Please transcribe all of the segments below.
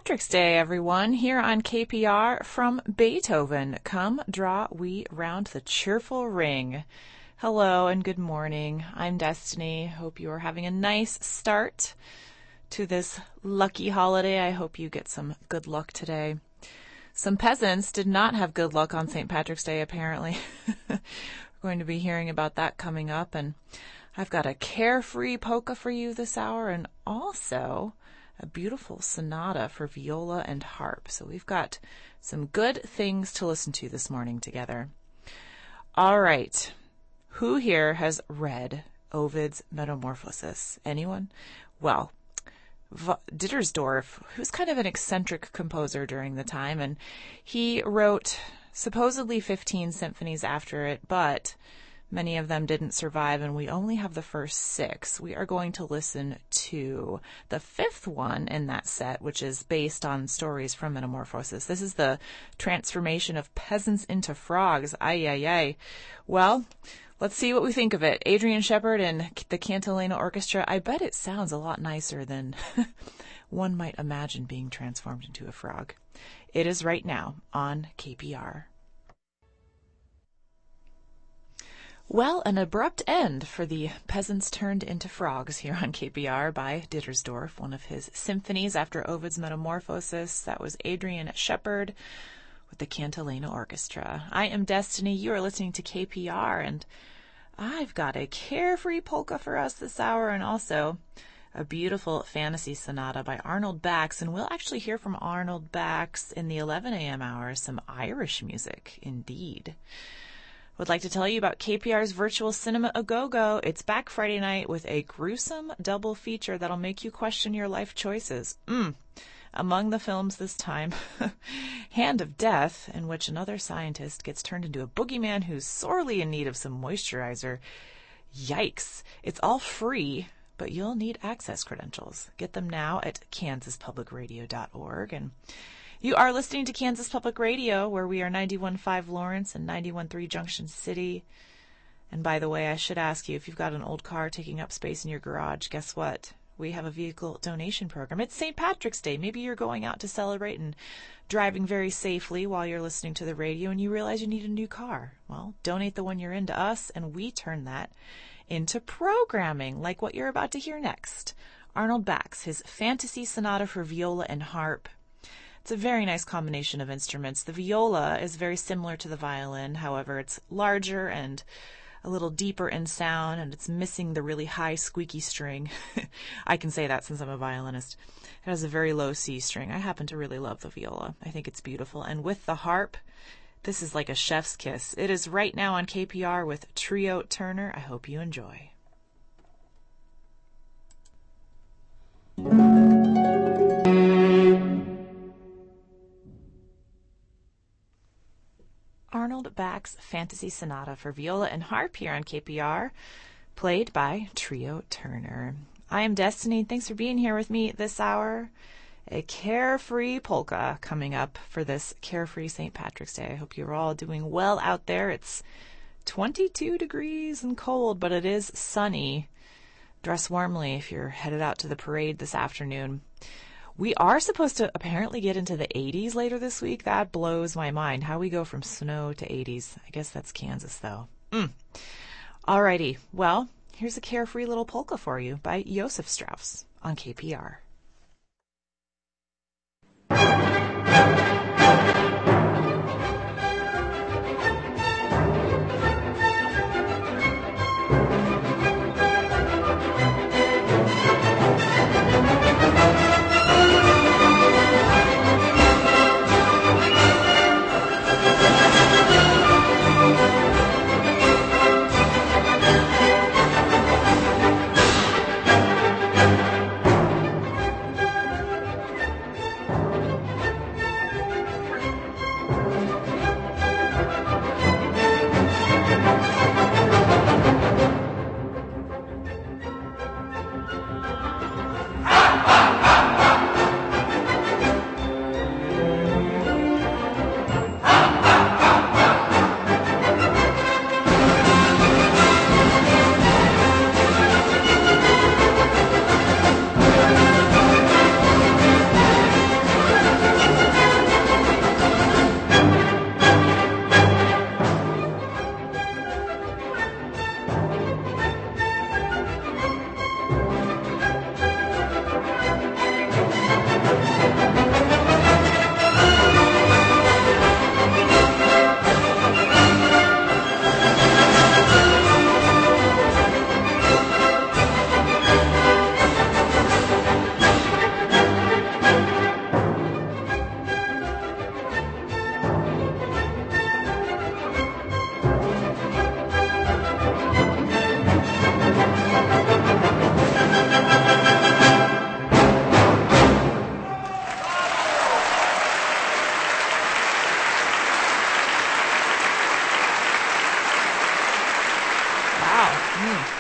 Patrick's Day, everyone, here on KPR from Beethoven. Come draw we round the cheerful ring. Hello and good morning. I'm Destiny. Hope you are having a nice start to this lucky holiday. I hope you get some good luck today. Some peasants did not have good luck on St. Patrick's Day, apparently. We're going to be hearing about that coming up, and I've got a carefree polka for you this hour, and also a beautiful sonata for viola and harp. So we've got some good things to listen to this morning together. All right. Who here has read Ovid's Metamorphoses? Anyone? Well, Dittersdorf, who's kind of an eccentric composer during the time, and he wrote supposedly 15 symphonies after it, but many of them didn't survive, and we only have the first 6. We are going to listen to the 5th one in that set, which is based on stories from Metamorphoses. This is the transformation of peasants into frogs. Ay, ay, ay. Well, let's see what we think of it. Adrian Shepard and the Cantilena Orchestra. I bet it sounds a lot nicer than one might imagine being transformed into a frog. It is right now on KPR. Well, an abrupt end for the Peasants Turned into Frogs here on KPR by Dittersdorf, one of his symphonies after Ovid's Metamorphoses. That was Adrian Shepard with the Cantilena Orchestra. I am Destiny. You are listening to KPR, and I've got a carefree polka for us this hour, and also a beautiful fantasy sonata by Arnold Bax. And we'll actually hear from Arnold Bax in the 11 a.m. hour, some Irish music, indeed. Would like to tell you about KPR's Virtual Cinema A Go-Go. It's back Friday night with a gruesome double feature that'll make you question your life choices. Among the films this time, Hand of Death, in which another scientist gets turned into a boogeyman who's sorely in need of some moisturizer. Yikes. It's all free, but you'll need access credentials. Get them now at kansaspublicradio.org. And you are listening to Kansas Public Radio, where we are 91.5 Lawrence and 91.3 Junction City. And by the way, I should ask you, if you've got an old car taking up space in your garage, guess what? We have a vehicle donation program. It's St. Patrick's Day. Maybe you're going out to celebrate and driving very safely while you're listening to the radio and you realize you need a new car. Well, donate the one you're in to us, and we turn that into programming, like what you're about to hear next. Arnold Bax, his Fantasy Sonata for Viola and Harp. It's a very nice combination of instruments. The viola is very similar to the violin. However, it's larger and a little deeper in sound, and it's missing the really high squeaky string. I can say that since I'm a violinist. It has a very low C string. I happen to really love the viola. I think it's beautiful. And with the harp, this is like a chef's kiss. It is right now on KPR with Trio Turner. I hope you enjoy. Arnold Bax Fantasy Sonata for Viola and Harp here on KPR, played by Trio Turner. I am Destiny. Thanks for being here with me this hour. A carefree polka coming up for this carefree St. Patrick's Day. I hope you're all doing well out there. It's 22 degrees and cold, but it is sunny. Dress warmly if you're headed out to the parade this afternoon. We are supposed to apparently get into the 80s later this week. That blows my mind. How we go from snow to 80s. I guess that's Kansas, though. Alrighty. Well, here's a carefree little polka for you by Josef Strauss on KPR.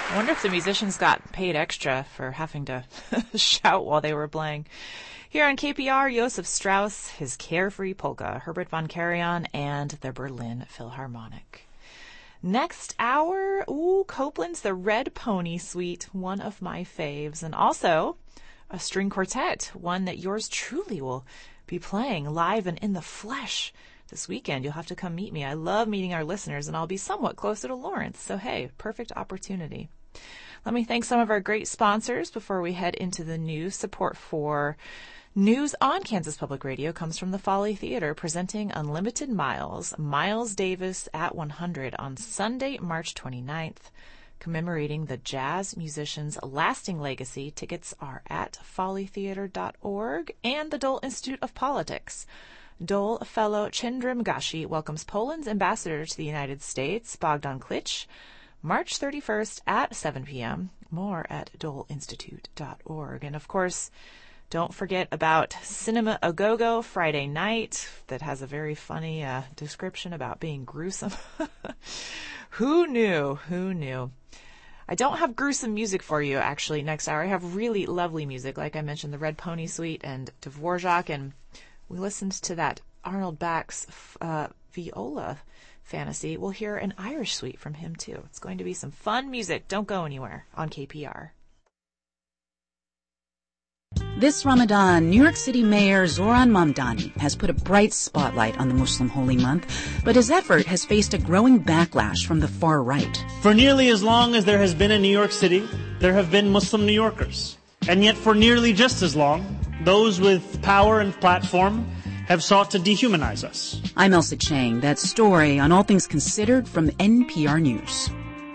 I wonder if the musicians got paid extra for having to shout while they were playing. Here on KPR, Josef Strauss, his Carefree Polka, Herbert von Karajan, and the Berlin Philharmonic. Next hour, Copland's The Red Pony Suite, one of my faves, and also a string quartet, one that yours truly will be playing live and in the flesh this weekend. You'll have to come meet me. I love meeting our listeners, and I'll be somewhat closer to Lawrence, so hey, perfect opportunity. Let me thank some of our great sponsors before we head into the news. Support for news on Kansas Public Radio comes from the Folly Theater, presenting Unlimited Miles, Miles Davis at 100 on Sunday, March 29th, commemorating the jazz musician's lasting legacy. Tickets are at follytheater.org. And the Dole Institute of Politics. Dole fellow Chandrim Gashi welcomes Poland's ambassador to the United States, Bogdan Klich, March 31st at 7 p.m. More at doleinstitute.org. And of course, don't forget about Cinema A Go-Go Friday night that has a very funny description about being gruesome. Who knew? Who knew? I don't have gruesome music for you, actually, next hour. I have really lovely music, like I mentioned, the Red Pony Suite and Dvorak, and we listened to that Arnold Bax viola fantasy. We'll hear an Irish suite from him, too. It's going to be some fun music. Don't go anywhere on KPR. This Ramadan, New York City Mayor Zoran Mamdani has put a bright spotlight on the Muslim holy month, but his effort has faced a growing backlash from the far right. For nearly as long as there has been in New York City, there have been Muslim New Yorkers. And yet for nearly just as long, those with power and platform have sought to dehumanize us. I'm Elsa Chang. That story on All Things Considered from NPR News.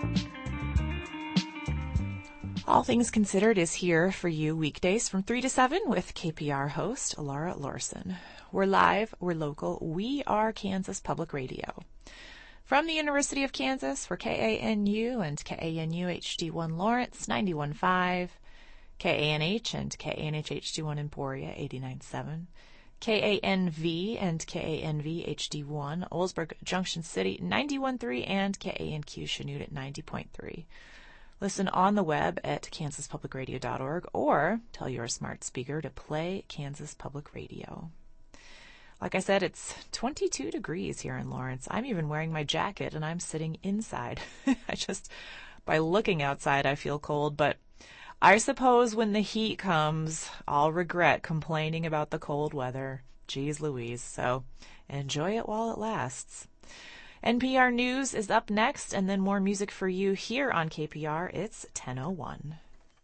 All Things Considered is here for you weekdays from 3 to 7 with KPR host Laura Larson. We're live, we're local, we are Kansas Public Radio. From the University of Kansas, we're KANU and KANU HD1 Lawrence 91.5, KANH and KANH HD1 Emporia 89.7, KANV and KANV HD1 Oldsburg Junction City 91.3, and KANQ Chanute at 90.3. Listen on the web at kansaspublicradio.org or tell your smart speaker to play Kansas Public Radio. Like I said, it's 22 degrees here in Lawrence. I'm even wearing my jacket and I'm sitting inside. By looking outside, I feel cold, but I suppose when the heat comes, I'll regret complaining about the cold weather. Geez Louise. So enjoy it while it lasts. NPR News is up next, and then more music for you here on KPR. It's 10:01.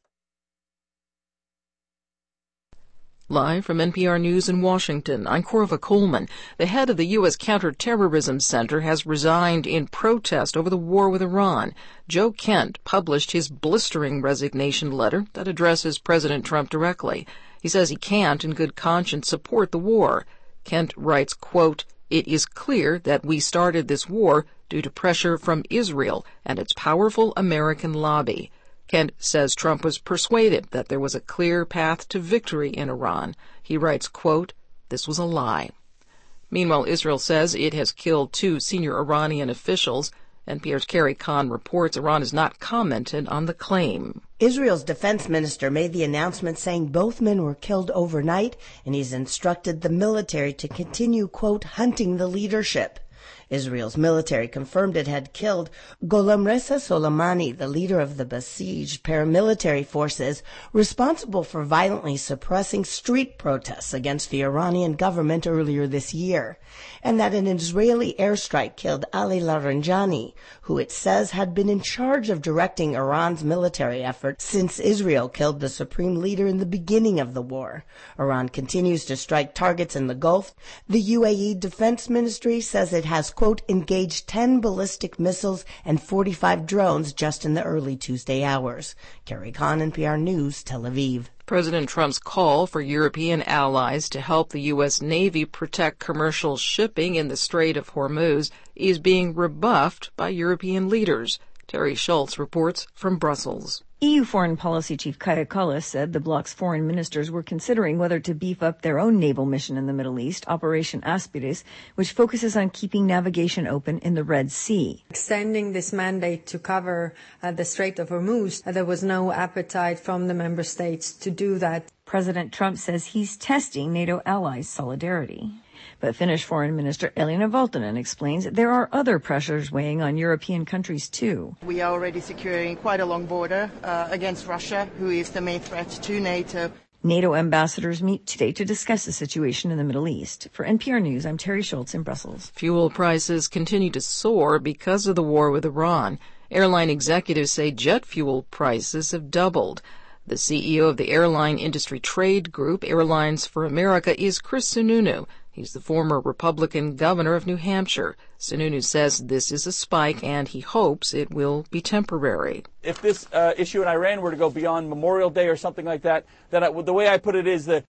Live from NPR News in Washington, I'm Corva Coleman. The head of the U.S. Counterterrorism Center has resigned in protest over the war with Iran. Joe Kent published his blistering resignation letter that addresses President Trump directly. He says he can't, in good conscience, support the war. Kent writes, quote, "It is clear that we started this war due to pressure from Israel and its powerful American lobby." Kent says Trump was persuaded that there was a clear path to victory in Iran. He writes, quote, "This was a lie." Meanwhile, Israel says it has killed 2 senior Iranian officials. NPR's Carrie Kahn reports Iran has not commented on the claim. Israel's defense minister made the announcement saying both men were killed overnight, and he's instructed the military to continue, quote, "hunting the leadership." Israel's military confirmed it had killed Gholam Reza Soleimani, the leader of the besieged paramilitary forces responsible for violently suppressing street protests against the Iranian government earlier this year, and that an Israeli airstrike killed Ali Laranjani, who it says had been in charge of directing Iran's military effort since Israel killed the supreme leader in the beginning of the war. Iran continues to strike targets in the Gulf. The UAE Defense Ministry says it has, quote, engaged 10 ballistic missiles and 45 drones just in the early Tuesday hours. Carrie Kahn, NPR News, Tel Aviv. President Trump's call for European allies to help the U.S. Navy protect commercial shipping in the Strait of Hormuz is being rebuffed by European leaders. Terry Schultz reports from Brussels. EU Foreign Policy Chief Kaja Kallas said the bloc's foreign ministers were considering whether to beef up their own naval mission in the Middle East, Operation Aspides, which focuses on keeping navigation open in the Red Sea. Extending this mandate to cover the Strait of Hormuz, there was no appetite from the member states to do that. President Trump says he's testing NATO allies' solidarity. But Finnish Foreign Minister Elina Valtonen explains there are other pressures weighing on European countries too. We are already securing quite a long border against Russia, who is the main threat to NATO. NATO ambassadors meet today to discuss the situation in the Middle East. For NPR News, I'm Terry Schultz in Brussels. Fuel prices continue to soar because of the war with Iran. Airline executives say jet fuel prices have doubled. The CEO of the airline industry trade group, Airlines for America, is Chris Sununu. He's the former Republican governor of New Hampshire. Sununu says this is a spike, and he hopes it will be temporary. If this issue in Iran were to go beyond Memorial Day or something like that, then the way I put it is that